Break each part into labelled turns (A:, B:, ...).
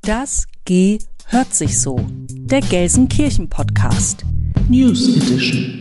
A: Das G hört sich so. Der Gelsenkirchen-Podcast.
B: News Edition.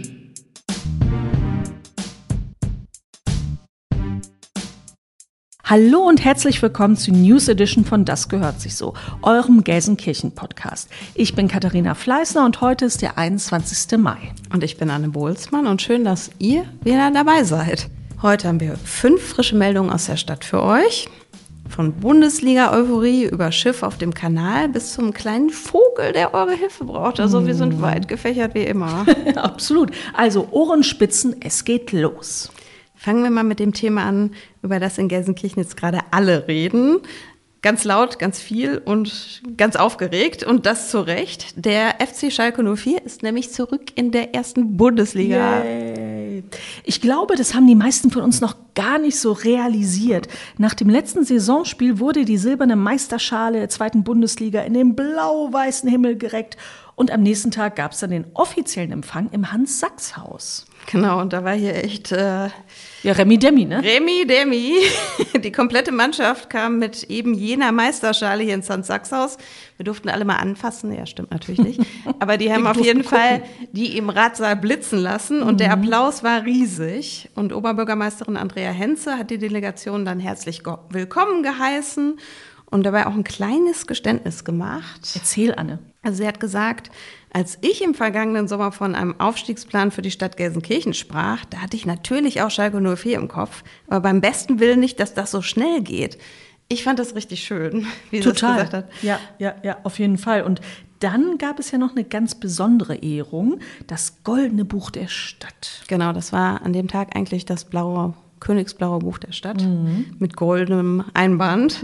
A: Hallo und herzlich willkommen zur News Edition von Das gehört sich so, eurem Gelsenkirchen-Podcast. Ich bin Katharina Fleißner und heute ist der 21. Mai.
C: Und ich bin Anne Bohlsmann und schön, dass ihr wieder dabei seid. Heute haben wir 5 frische Meldungen aus der Stadt für euch. Von Bundesliga-Euphorie über Schiff auf dem Kanal bis zum kleinen Vogel, der eure Hilfe braucht. Also wir sind weit gefächert wie immer.
A: Absolut. Also Ohrenspitzen, es geht los.
C: Fangen wir mal mit dem Thema an, über das in Gelsenkirchen jetzt gerade alle reden. Ganz laut, ganz viel und ganz aufgeregt und das zu Recht. Der FC Schalke 04 ist nämlich zurück in der ersten Bundesliga.
A: Yay. Ich glaube, das haben die meisten von uns noch gar nicht so realisiert. Nach dem letzten Saisonspiel wurde die silberne Meisterschale der zweiten Bundesliga in den blau-weißen Himmel gereckt. Und am nächsten Tag gab es dann den offiziellen Empfang im Hans-Sachs-Haus.
C: Genau, und da war hier echt...
A: Ja, Remi Demi, ne?
C: Remi Demi. Die komplette Mannschaft kam mit eben jener Meisterschale hier ins Hans-Sachs-Haus. Wir durften alle mal anfassen. Ja, stimmt natürlich nicht. Aber die haben auf jeden Fall die im Ratsaal blitzen lassen. Und der Applaus war riesig. Und Oberbürgermeisterin Andrea Henze hat die Delegation dann herzlich willkommen geheißen und dabei auch ein kleines Geständnis gemacht.
A: Erzähl, Anne.
C: Also sie hat gesagt, als ich im vergangenen Sommer von einem Aufstiegsplan für die Stadt Gelsenkirchen sprach, da hatte ich natürlich auch Schalke 04 im Kopf, aber beim besten Willen nicht, dass das so schnell geht. Ich fand das richtig schön, wie sie das gesagt hat.
A: Ja, auf jeden Fall. Und dann gab es ja noch eine ganz besondere Ehrung, das Goldene Buch der Stadt.
C: Genau, das war an dem Tag eigentlich das Königsblaue Buch der Stadt mit goldenem Einband.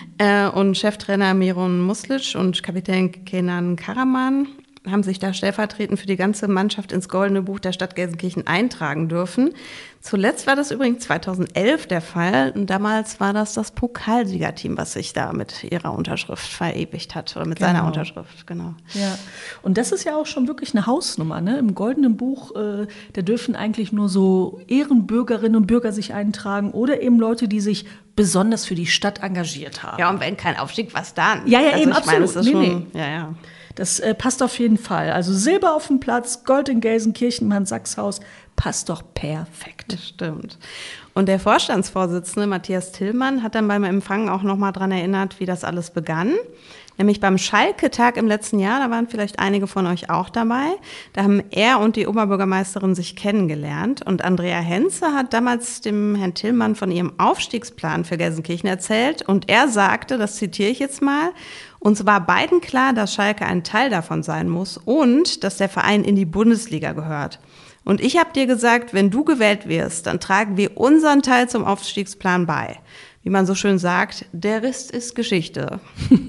C: Und Cheftrainer Miron Muslic und Kapitän Kenan Karaman haben sich da stellvertretend für die ganze Mannschaft ins Goldene Buch der Stadt Gelsenkirchen eintragen dürfen. Zuletzt war das übrigens 2011 der Fall. Und damals war das Pokalsiegerteam, was sich da mit ihrer Unterschrift verewigt hat. Oder mit seiner Unterschrift, genau.
A: Ja, und das ist ja auch schon wirklich eine Hausnummer, ne? Im Goldenen Buch, da dürfen eigentlich nur so Ehrenbürgerinnen und Bürger sich eintragen oder eben Leute, die sich besonders für die Stadt engagiert haben.
C: Ja, und wenn kein Aufstieg, was dann?
A: Ja,
C: also
A: eben,
C: ich
A: absolut.
C: meine, das ist schon,
A: Nee.
C: Ja.
A: Das passt auf jeden Fall. Also Silber auf dem Platz, Gold in Gelsenkirchen im Hans-Sachs-Haus, passt doch perfekt.
C: Das stimmt. Und der Vorstandsvorsitzende Matthias Tillmann hat dann beim Empfang auch nochmal dran erinnert, wie das alles begann. Nämlich beim Schalke-Tag im letzten Jahr, da waren vielleicht einige von euch auch dabei. Da haben er und die Oberbürgermeisterin sich kennengelernt. Und Andrea Henze hat damals dem Herrn Tillmann von ihrem Aufstiegsplan für Gelsenkirchen erzählt. Und er sagte, das zitiere ich jetzt mal, uns war beiden klar, dass Schalke ein Teil davon sein muss und dass der Verein in die Bundesliga gehört. Und ich habe dir gesagt, wenn du gewählt wirst, dann tragen wir unseren Teil zum Aufstiegsplan bei. Wie man so schön sagt, der Rest ist Geschichte.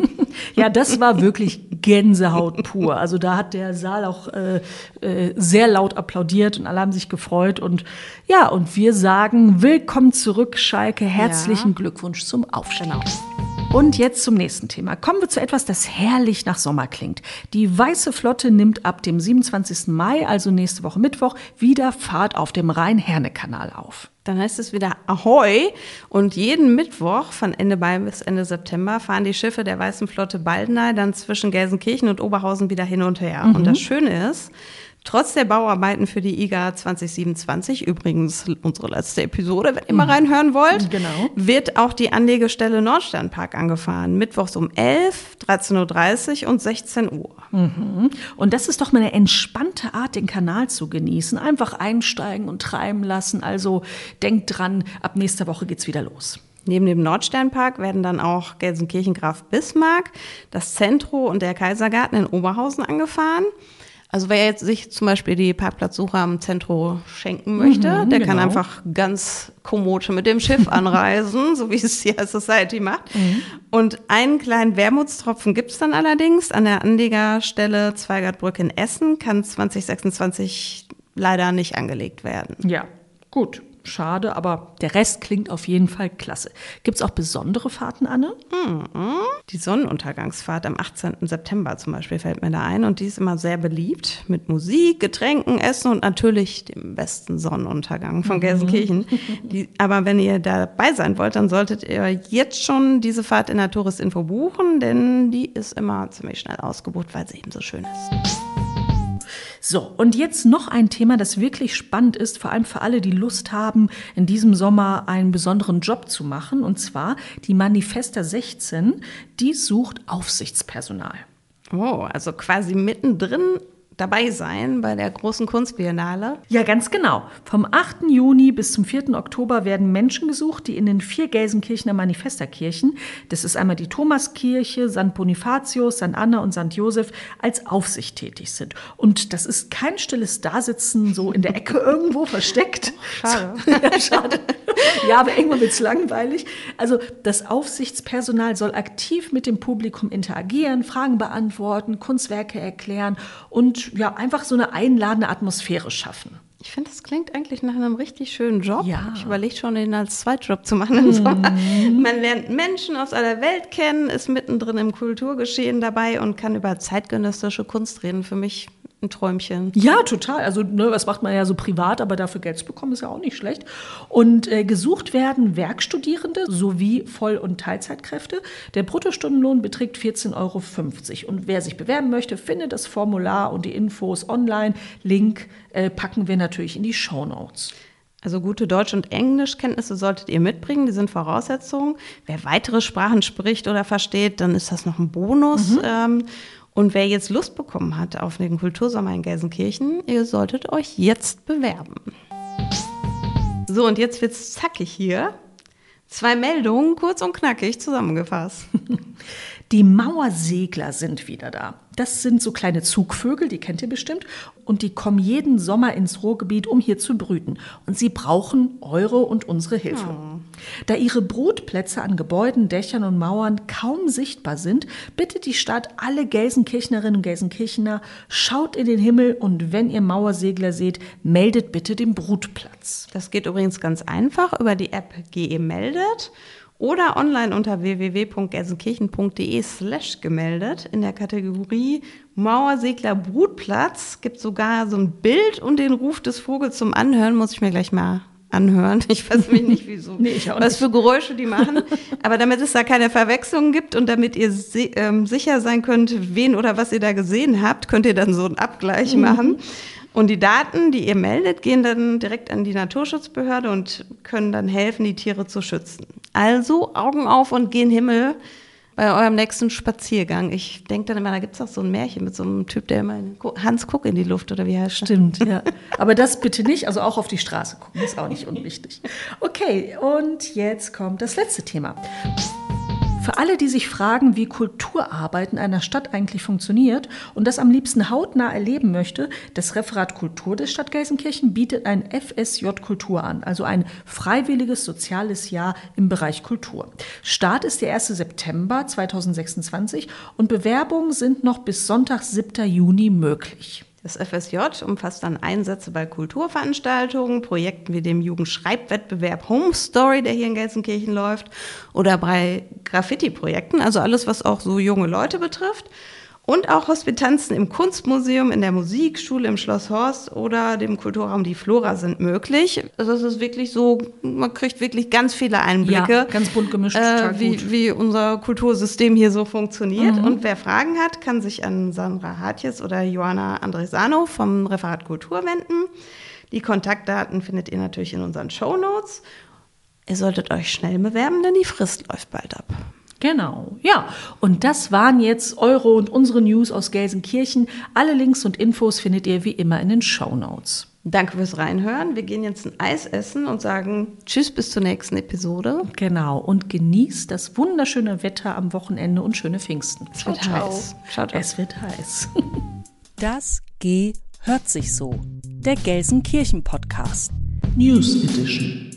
A: Ja, das war wirklich Gänsehaut pur. Also da hat der Saal auch sehr laut applaudiert und alle haben sich gefreut. Und ja, und wir sagen, willkommen zurück, Schalke. Herzlichen Glückwunsch zum Aufstieg.
C: Genau.
A: Und jetzt zum nächsten Thema. Kommen wir zu etwas, das herrlich nach Sommer klingt. Die Weiße Flotte nimmt ab dem 27. Mai, also nächste Woche Mittwoch, wieder Fahrt auf dem Rhein-Herne-Kanal auf.
C: Dann heißt es wieder Ahoi und jeden Mittwoch von Ende Mai bis Ende September fahren die Schiffe der Weißen Flotte Baldeney dann zwischen Gelsenkirchen und Oberhausen wieder hin und her. Und das Schöne ist, trotz der Bauarbeiten für die IGA 2027, übrigens unsere letzte Episode, wenn ihr mal reinhören wollt, wird auch die Anlegestelle Nordsternpark angefahren. Mittwochs um 11, 13.30 Uhr und 16 Uhr.
A: Und das ist doch mal eine entspannte Art, den Kanal zu genießen. Einfach einsteigen und treiben lassen. Also denkt dran, ab nächster Woche geht's wieder los.
C: Neben dem Nordsternpark werden dann auch Gelsenkirchen-Graf Bismarck, das Zentro und der Kaisergarten in Oberhausen angefahren. Also wer jetzt sich zum Beispiel die Parkplatzsuche am Zentro schenken möchte, der kann einfach ganz kommod mit dem Schiff anreisen, so wie es die High Society macht. Und einen kleinen Wermutstropfen gibt's dann allerdings. An der Anlegerstelle Zweigertbrücke in Essen kann 2026 leider nicht angelegt werden.
A: Ja, gut. schade, aber der Rest klingt auf jeden Fall klasse. Gibt es auch besondere Fahrten, Anne?
C: Die Sonnenuntergangsfahrt am 18. September zum Beispiel fällt mir da ein und die ist immer sehr beliebt mit Musik, Getränken, Essen und natürlich dem besten Sonnenuntergang von Gelsenkirchen. Aber wenn ihr dabei sein wollt, dann solltet ihr jetzt schon diese Fahrt in der Touristinfo buchen, denn die ist immer ziemlich schnell ausgebucht, weil sie eben so schön ist.
A: So, und jetzt noch ein Thema, das wirklich spannend ist, vor allem für alle, die Lust haben, in diesem Sommer einen besonderen Job zu machen. Und zwar die Manifesta 16, die sucht Aufsichtspersonal.
C: Oh, also quasi mittendrin dabei sein bei der großen Kunstbiennale.
A: Ja, ganz genau. Vom 8. Juni bis zum 4. Oktober werden Menschen gesucht, die in den 4 Gelsenkirchener Manifesta-Kirchen, das ist einmal die Thomaskirche, St. Bonifatius, St. Anna und St. Josef, als Aufsicht tätig sind. Und das ist kein stilles Dasitzen so in der Ecke irgendwo versteckt.
C: Schade.
A: Ja, schade. Ja, aber irgendwann wird es langweilig. Also das Aufsichtspersonal soll aktiv mit dem Publikum interagieren, Fragen beantworten, Kunstwerke erklären und ja, einfach so eine einladende Atmosphäre schaffen.
C: Ich finde, das klingt eigentlich nach einem richtig schönen Job.
A: Ja.
C: Ich überlege schon, den als Zweitjob zu machen im Sommer. Man lernt Menschen aus aller Welt kennen, ist mittendrin im Kulturgeschehen dabei und kann über zeitgenössische Kunst reden. Für mich ein Träumchen.
A: Ja, total. Also das macht man ja so privat, aber dafür Geld zu bekommen ist ja auch nicht schlecht. Und gesucht werden Werkstudierende sowie Voll- und Teilzeitkräfte. Der Bruttostundenlohn beträgt 14,50 €. Und wer sich bewerben möchte, findet das Formular und die Infos online. Link packen wir natürlich in die Shownotes.
C: Also gute Deutsch- und Englischkenntnisse solltet ihr mitbringen, die sind Voraussetzungen. Wer weitere Sprachen spricht oder versteht, dann ist das noch ein Bonus. Und wer jetzt Lust bekommen hat auf den Kultursommer in Gelsenkirchen, ihr solltet euch jetzt bewerben. So, und jetzt wird's zackig hier. 2 Meldungen, kurz und knackig zusammengefasst.
A: Die Mauersegler sind wieder da. Das sind so kleine Zugvögel, die kennt ihr bestimmt. Und die kommen jeden Sommer ins Ruhrgebiet, um hier zu brüten. Und sie brauchen eure und unsere Hilfe. Da ihre Brutplätze an Gebäuden, Dächern und Mauern kaum sichtbar sind, bittet die Stadt alle Gelsenkirchnerinnen und Gelsenkirchener, schaut in den Himmel und wenn ihr Mauersegler seht, meldet bitte den Brutplatz.
C: Das geht übrigens ganz einfach über die App GE Meldet oder online unter www.gelsenkirchen.de/gemeldet. In der Kategorie Mauersegler Brutplatz gibt sogar so ein Bild und den Ruf des Vogels zum Anhören. Muss ich mir gleich mal anhören. Ich weiß mich nicht, wieso.
A: Nee, ich auch
C: was
A: nicht.
C: für Geräusche die machen. Aber damit es da keine Verwechslungen gibt und damit ihr sicher sein könnt, wen oder was ihr da gesehen habt, könnt ihr dann so einen Abgleich machen. Und die Daten, die ihr meldet, gehen dann direkt an die Naturschutzbehörde und können dann helfen, die Tiere zu schützen. Also Augen auf und gen Himmel bei eurem nächsten Spaziergang. Ich denke dann immer, da gibt es auch so ein Märchen mit so einem Typ, der immer Hans Kuck in die Luft oder wie heißt das?
A: Stimmt, ja. Aber das bitte nicht, also auch auf die Straße gucken, ist auch nicht unwichtig. Okay, und jetzt kommt das letzte Thema. Für alle, die sich fragen, wie Kulturarbeit in einer Stadt eigentlich funktioniert und das am liebsten hautnah erleben möchte, das Referat Kultur der Stadt Gelsenkirchen bietet ein FSJ Kultur an, also ein freiwilliges soziales Jahr im Bereich Kultur. Start ist der 1. September 2026 und Bewerbungen sind noch bis Sonntag, 7. Juni möglich.
C: Das FSJ umfasst dann Einsätze bei Kulturveranstaltungen, Projekten wie dem Jugendschreibwettbewerb Home Story, der hier in Gelsenkirchen läuft, oder bei Graffiti-Projekten, also alles, was auch so junge Leute betrifft. Und auch Hospitanzen im Kunstmuseum, in der Musikschule, im Schloss Horst oder dem Kulturraum Die Flora sind möglich. Also es ist wirklich so, man kriegt wirklich ganz viele Einblicke.
A: Ja, ganz bunt gemischt, total gut.
C: Wie unser Kultursystem hier so funktioniert. Und wer Fragen hat, kann sich an Sandra Hartjes oder Johanna Andresano vom Referat Kultur wenden. Die Kontaktdaten findet ihr natürlich in unseren Shownotes. Ihr solltet euch schnell bewerben, denn die Frist läuft bald ab.
A: Genau, ja. Und das waren jetzt eure und unsere News aus Gelsenkirchen. Alle Links und Infos findet ihr wie immer in den Shownotes.
C: Danke fürs Reinhören. Wir gehen jetzt ein Eis essen und sagen Tschüss bis zur nächsten Episode.
A: Genau, und genießt das wunderschöne Wetter am Wochenende und schöne Pfingsten.
C: Es wird heiß. Ciao, ciao.
A: Es wird heiß.
B: Das G hört sich so. Der Gelsenkirchen-Podcast.
D: News Edition.